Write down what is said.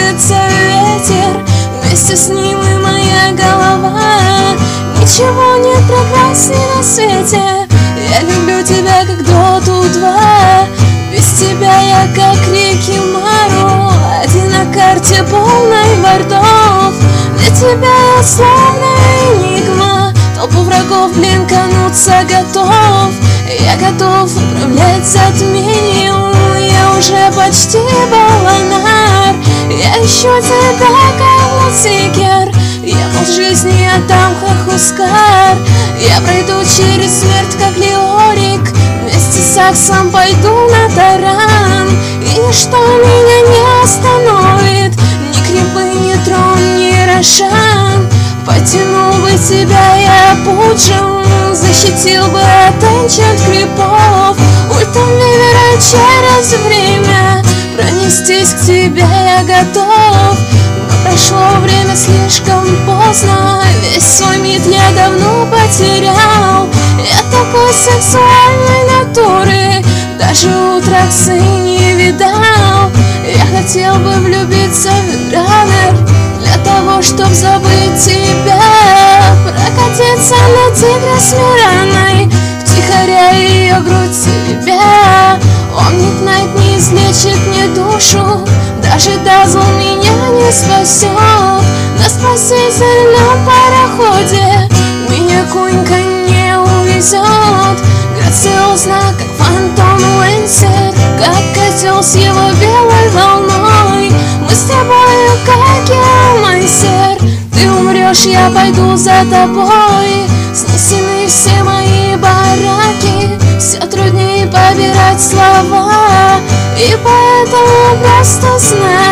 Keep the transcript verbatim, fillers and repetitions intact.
уносится ветер, вместе с ним и моя голова. Ничего нет прекрасней на свете, я люблю тебя как доту два. Без тебя я как реки Мару, один на карте полной бортов. Для тебя я словно энигма, толпу врагов, блин, кануться готов. Я готов управлять затмением, я уже почти Баланар. Я ищу тебя как лутсикер, я пол жизни отдам Хахускар. Я пройду через смерть как Леорик, вместе с Аксом пойду на таран. И ничто меня не остановит, ни крепы, ни трон, ни Рошан. Потянул бы тебя я пуджем, защитил бы от энчант крипов. Ультом Вивера через время пронестись к тебе я готов. Но прошло время слишком поздно, весь свой мид я давно потерял. Я такой сексуальной натуры даже у Траксы не видал. Я хотел бы влюбиться в Виндранер для того, чтоб забыть тебя. Прокатиться на тигре с Мираной, втихаря ее грудь теребя. Омник Найт не излечит мне душу, даже Дазл меня не спасет. На спасительном пароходе меня Кунька не увезет. Грациозно, как фантом Лэнсер, как котел с его белой волной. Мы с тобою как геомансер, ты умрешь, я пойду за тобой. Снесены все мои бараки, все труднее побирать слова, и поэтому просто знай.